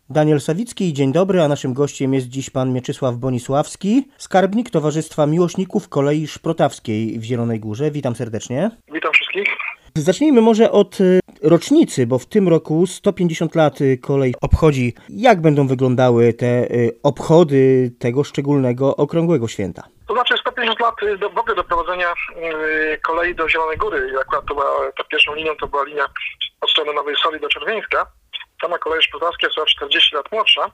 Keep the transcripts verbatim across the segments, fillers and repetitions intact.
Daniel Sawicki, dzień dobry, a naszym gościem jest dziś pan Mieczysław Bonisławski, skarbnik Towarzystwa Miłośników Kolei Szprotawskiej w Zielonej Górze. Witam serdecznie. Witam wszystkich. Zacznijmy może od rocznicy, bo w tym roku sto pięćdziesiąt lat kolej obchodzi. Jak będą wyglądały te obchody tego szczególnego, okrągłego święta? To znaczy sto pięćdziesiąt lat do, w ogóle doprowadzenia kolei do Zielonej Góry. Akurat to była, ta pierwszą linią to była linia od strony Nowej Soli do Czerwieńska. Sama kolej szprotawska jest o czterdzieści lat młodsza.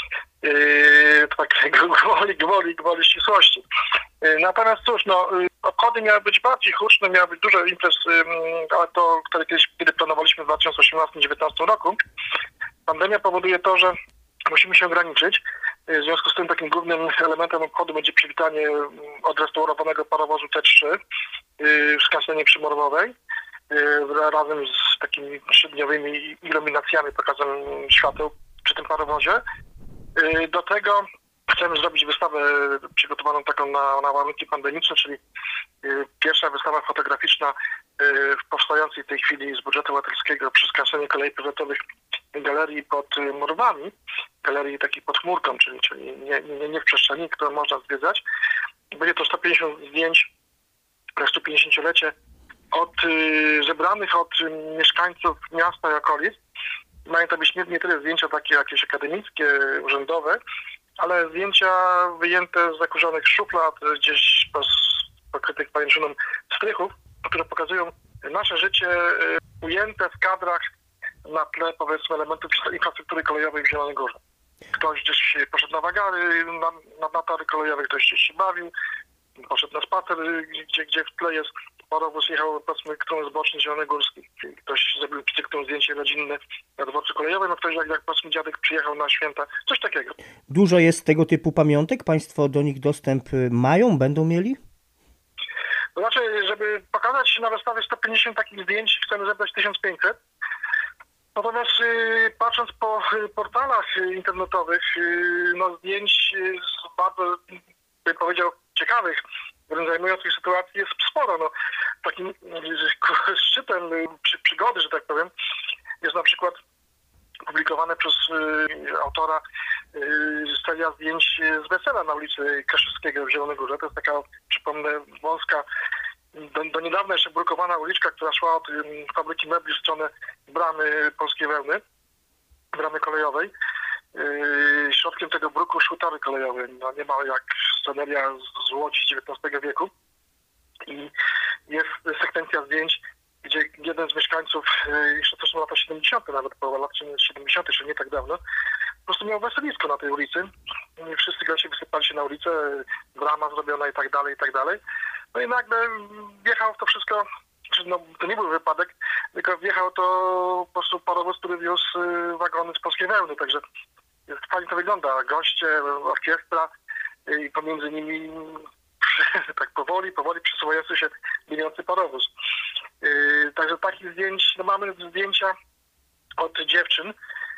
Yy, to tak gwoli, gwoli, gwoli ścisłości. Yy, natomiast cóż, no, obchody miały być bardziej huczne, miały być dużo imprez, yy, ale to, które kiedyś, kiedy planowaliśmy w dwa tysiące osiemnastym do dwa tysiące dziewiętnastego roku. Pandemia powoduje to, że musimy się ograniczyć. W związku z tym takim głównym elementem obchodu będzie przywitanie odrestaurowanego parowozu T trzy w skansenie Przymormowej razem z takimi trzydniowymi iluminacjami, pokazem świateł przy tym parowozie. Do tego chcemy zrobić wystawę przygotowaną taką na, na warunki pandemiczne, czyli pierwsza wystawa fotograficzna w powstającej w tej chwili z budżetu obywatelskiego przy skansenie kolei powiatowych galerii pod murwami, galerii takiej pod chmurką, czyli, czyli nie, nie, nie w przestrzeni, którą można zwiedzać. Będzie to sto pięćdziesiąt zdjęć na sto pięćdziesięciolecie od zebranych od mieszkańców miasta i okolic. Mają to być nie, nie tyle zdjęcia takie jakieś akademickie, urzędowe, ale zdjęcia wyjęte z zakurzonych szuflad, gdzieś pokrytych pajęczyną strychów, które pokazują nasze życie ujęte w kadrach na tle, powiedzmy, elementów infrastruktury kolejowej w Zielonej Górze. Ktoś gdzieś poszedł na wagary, na, na, na tory kolejowe, ktoś gdzieś się bawił, poszedł na spacer, gdzie, gdzie w tle jest parowóz, jechał, powiedzmy, którąś z bocznych zielonogórskich. Ktoś zrobił cykl zdjęcie rodzinne na dworcu kolejowym, a ktoś, jak, jak powiedzmy, dziadek przyjechał na święta. Coś takiego. Dużo jest tego typu pamiątek? Państwo do nich dostęp mają, będą mieli? To znaczy, żeby pokazać na wystawie sto pięćdziesiąt takich zdjęć, chcemy zebrać tysiąc pięćset. Natomiast yy, patrząc po yy, portalach yy, internetowych, yy, no zdjęć yy, bardzo, bym powiedział, ciekawych, wręcz zajmujących sytuacji jest sporo. No, takim yy, szczytem yy, przy, przygody, że tak powiem, jest na przykład publikowane przez yy, autora yy, seria zdjęć z wesela na ulicy Kaszewskiego w Zielonej Górze. To jest taka, przypomnę, wąska, Do, do niedawna jeszcze brukowana uliczka, która szła od um, fabryki mebli w stronę bramy Polskiej Wełny, bramy kolejowej. Yy, środkiem tego bruku szły tory kolejowe, no, nie ma jak sceneria z, z Łodzi z dziewiętnastego wieku. I jest sekwencja zdjęć, gdzie jeden z mieszkańców, yy, jeszcze to są lata siedemdziesiąte, nawet połowa lat siedemdziesiątych, czyli nie tak dawno, po prostu miał weselisko na tej ulicy. I wszyscy goście wysypali się na ulicę, brama zrobiona i tak dalej, i tak dalej. No i nagle wjechał w to wszystko, no to nie był wypadek, tylko wjechał to po prostu parowóz, który wiózł wagony z Polskiej Wełny, także fajnie to wygląda. Goście, orkiestra i pomiędzy nimi tak powoli, powoli przesuwający się biegający parowóz. Także takich zdjęć, no mamy zdjęcia od dziewczyn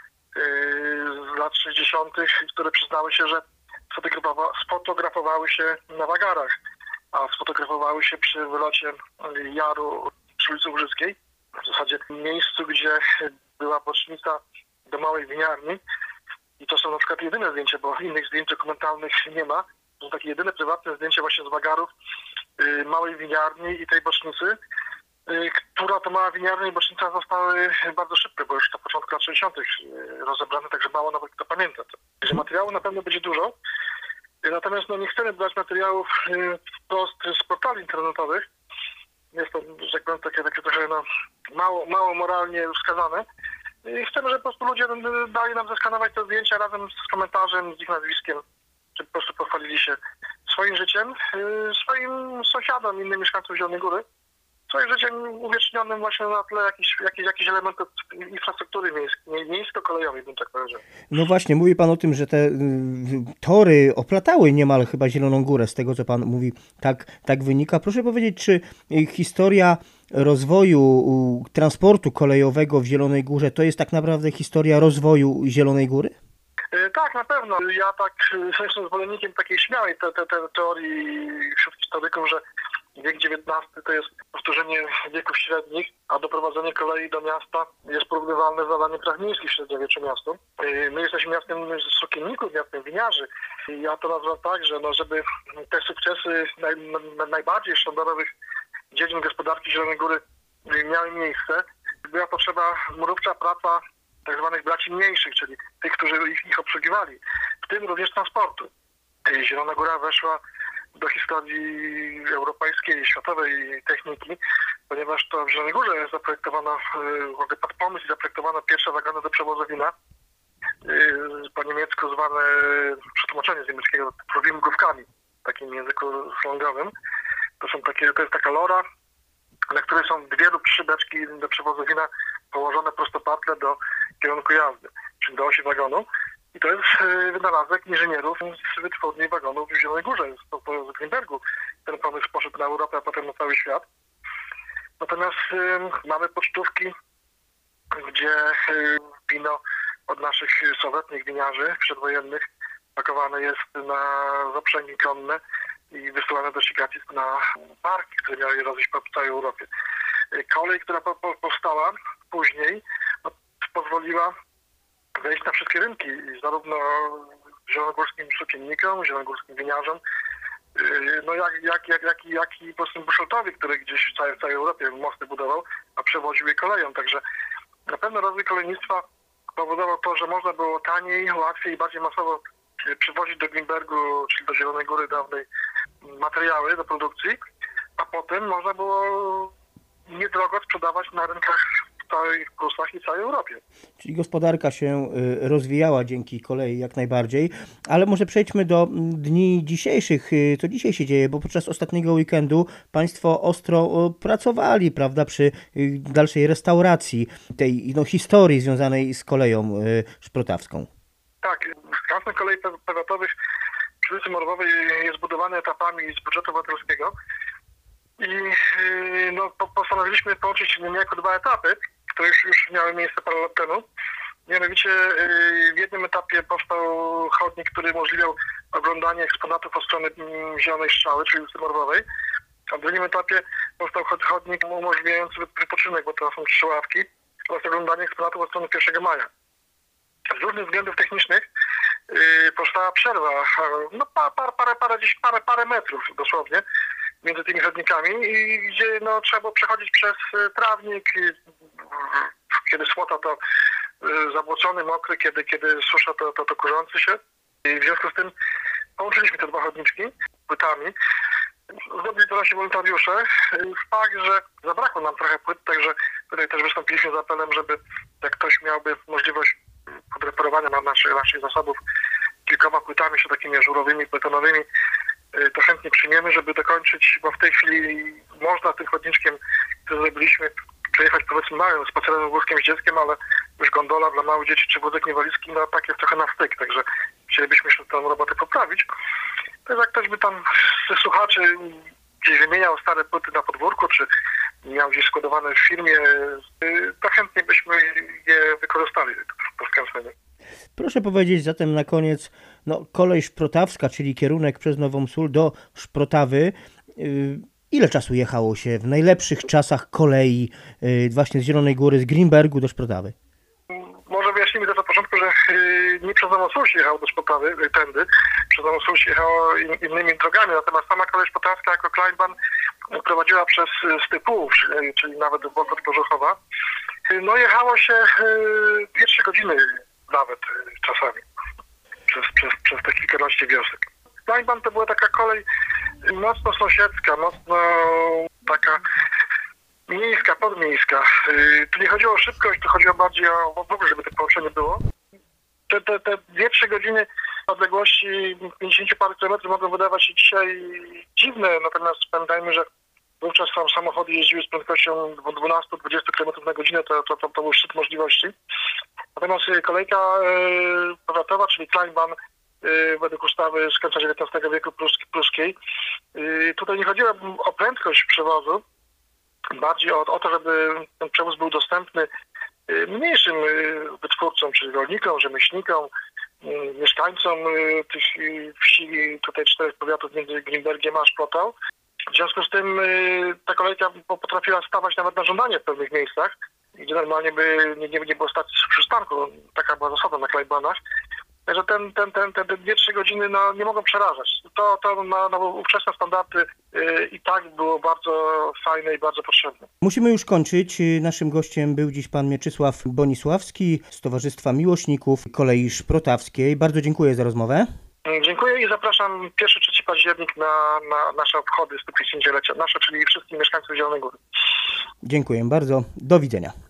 z lat sześćdziesiątych, które przyznały się, że sfotografowały się na wagarach, a sfotografowały się przy wylocie Jaru przy ulicy Łużyckiej, w zasadzie w miejscu, gdzie była bocznica do małej winiarni. I to są na przykład jedyne zdjęcia, bo innych zdjęć dokumentalnych nie ma. To są takie jedyne prywatne zdjęcia właśnie z wagarów y, małej winiarni i tej bocznicy, y, która to mała winiarnia i bocznica zostały bardzo szybko, bo już na początku lat sześćdziesiątych y, rozebrane, także mało nawet kto pamięta. Także materiału na pewno będzie dużo. Natomiast no, nie chcemy brać materiałów y, wprost z portali internetowych. Jest to, że tak powiem, takie, takie trochę no, mało, mało moralnie wskazane. I chcemy, żeby po prostu ludzie dali nam zeskanować te zdjęcia razem z komentarzem, z ich nazwiskiem, żeby po prostu pochwalili się swoim życiem, y, swoim sąsiadom, innym mieszkańcom Zielonej Góry, swoim życiem uwiecznionym właśnie na tle jakichś jakich, jakich elementów infrastruktury miejskiej, miejsko-kolejowej, bym tak powiedział. No właśnie, mówi pan o tym, że te y, tory oplatały niemal chyba Zieloną Górę, z tego co pan mówi, tak, tak wynika. Proszę powiedzieć, czy historia rozwoju y, transportu kolejowego w Zielonej Górze to jest tak naprawdę historia rozwoju Zielonej Góry? Y, tak, na pewno. Ja tak jestem zwolennikiem takiej śmiałej te, te, te teorii wśród historyków, że wiek dziewiętnasty to jest powtórzenie wieków średnich, a doprowadzenie kolei do miasta jest porównywalne z zadaniem praw miejskich w średniowieczu miastu. My jesteśmy miastem sukienników, miastem winiarzy. I ja to nazywam tak, że no, żeby te sukcesy naj, najbardziej sztandarowych dziedzin gospodarki Zielonej Góry miały miejsce, była potrzeba mrówcza praca tak zwanych braci mniejszych, czyli tych, którzy ich, ich obsługiwali, w tym również transportu. Zielona Góra weszła do historii europejskiej i światowej techniki, ponieważ to w Zielonej Górze zaprojektowano, pod pomysł i zaprojektowano pierwsze wagony do przewozu wina, po niemiecku zwane, przetłumaczenie z niemieckiego, mrówkami, w takim języku slangowym. To są takie, to jest taka lora, na której są dwie lub trzy beczki do przewozu wina położone prostopadle do kierunku jazdy, czyli do osi wagonu. I to jest wynalazek inżynierów z wytwórni wagonów w Zielonej Górze, z Grünbergu. Ten pomysł poszedł na Europę, a potem na cały świat. Natomiast y, mamy pocztówki, gdzie y, wino od naszych sowietnich winiarzy przedwojennych pakowane jest na zaprzęgi konne i wysyłane do Chicago na parki, które miały je rozwieźć po całej Europie. Kolej, która po, po, powstała później, no, pozwoliła wejść na wszystkie rynki, zarówno zielonogórskim sukiennikom, zielonogórskim winiarzom, no jak, jak, jak, jak, jak i po prostu Buszeltowi, który gdzieś w całej, w całej Europie mosty budował, a przewoził je koleją. Także na pewno rozwój kolejnictwa powodował to, że można było taniej, łatwiej i bardziej masowo przywozić do Grünbergu, czyli do Zielonej Góry dawnej, materiały do produkcji, a potem można było niedrogo sprzedawać na rynkach w całych Prusach i całej Europie. Czyli gospodarka się rozwijała dzięki kolei jak najbardziej, ale może przejdźmy do dni dzisiejszych. Co dzisiaj się dzieje, bo podczas ostatniego weekendu Państwo ostro pracowali, prawda, przy dalszej restauracji tej no, historii związanej z koleją szprotawską. Tak, Transnet Kolei Powiatowych przy ulicy Morwowej jest budowany etapami z budżetu obywatelskiego i no, postanowiliśmy połączyć niejako dwa etapy, które już, już miały miejsce parę lat temu. Mianowicie w jednym etapie powstał chodnik, który umożliwiał oglądanie eksponatów od strony Zielonej Strzały, czyli ulicy Morwowej, a w drugim etapie powstał chodnik umożliwiający wypoczynek, bo to są trzy ławki, oraz oglądanie eksponatów od strony pierwszego maja. Z różnych względów technicznych yy, powstała przerwa, no pa, pa, parę, parę, gdzieś parę, parę metrów dosłownie między tymi chodnikami, i gdzie no, trzeba było przechodzić przez trawnik, i, kiedy słota to yy, zabłocony, mokry, kiedy, kiedy susza to, to, to kurzący się. I w związku z tym połączyliśmy te dwa chodniczki płytami. Zrobili to nasi wolontariusze. Fakt, że zabrakło nam trochę płyt, także tutaj też wystąpiliśmy z apelem, żeby jak ktoś miałby możliwość podreperowania na naszych, naszych zasobów kilkoma płytami, się takimi żurowymi, betonowymi, to chętnie przyjmiemy, żeby dokończyć, bo w tej chwili można tym chodniczkiem, który zrobiliśmy, przejechać powiedzmy małym spacerem górskim z dzieckiem, ale już gondola dla małych dzieci czy wózek niewalizki, no tak jest trochę na styk, także chcielibyśmy jeszcze tę robotę poprawić. To jest jak ktoś by tam ze słuchaczy gdzieś wymieniał stare płyty na podwórku, czy miał gdzieś składowane w firmie, to chętnie byśmy je wykorzystali do skręcenia. Proszę powiedzieć zatem na koniec, no kolej szprotawska, czyli kierunek przez Nową Sól do Szprotawy. Ile czasu jechało się w najlepszych czasach kolei właśnie z Zielonej Góry, z Grünbergu do Szprotawy? Może wyjaśnijmy to na początku, że nie przez Nową Sól się jechało do Szprotawy, tędy, przez Nową Sól się jechało innymi drogami, natomiast sama kolej szprotawska jako Kleinbahn prowadziła przez Stypułów, czyli nawet do Bokot Pożuchowa. No jechało się dwie trzy godziny nawet czasami przez, przez, przez te kilkanaście wiosek. Kleinbahn to była taka kolej mocno sąsiedzka, mocno taka miejska, podmiejska. Tu nie chodziło o szybkość, tu chodziło bardziej o w ogóle, żeby to połączenie było. Te, te, te dwie trzy godziny odległości pięćdziesiąt parę kilometrów mogą wydawać się dzisiaj dziwne, natomiast pamiętajmy, że wówczas tam samochody jeździły z prędkością dwanaście do dwudziestu kilometrów na godzinę, to, to, to, to był szczyt możliwości. Natomiast kolejka y, powiatowa, czyli Kleinbahn, y, według ustawy z końca dziewiętnastego wieku pruski, pruskiej, y, tutaj nie chodziło o prędkość przewozu, bardziej o, o to, żeby ten przewóz był dostępny y, mniejszym y, wytwórcom, czyli rolnikom, rzemieślnikom, y, mieszkańcom y, tych y, wsi, tutaj czterech powiatów między Grünbergiem a Szprotą. W związku z tym y, ta kolejka potrafiła stawać nawet na żądanie w pewnych miejscach, gdzie normalnie by nie, nie, nie było stacji w przystanku. Taka była zasada na klejbanach. Także ten, ten, ten, te dwie trzy godziny no, nie mogą przerażać. To, to na, na ówczesne standardy y, i tak było bardzo fajne i bardzo potrzebne. Musimy już kończyć. Naszym gościem był dziś pan Mieczysław Bonisławski z Towarzystwa Miłośników Kolei Szprotawskiej. Bardzo dziękuję za rozmowę. Dziękuję i zapraszam pierwszy trzeci październik na, na nasze obchody stu pięćdziesięciolecia. Nasze, czyli wszystkich mieszkańców Zielonej Góry. Dziękuję bardzo. Do widzenia.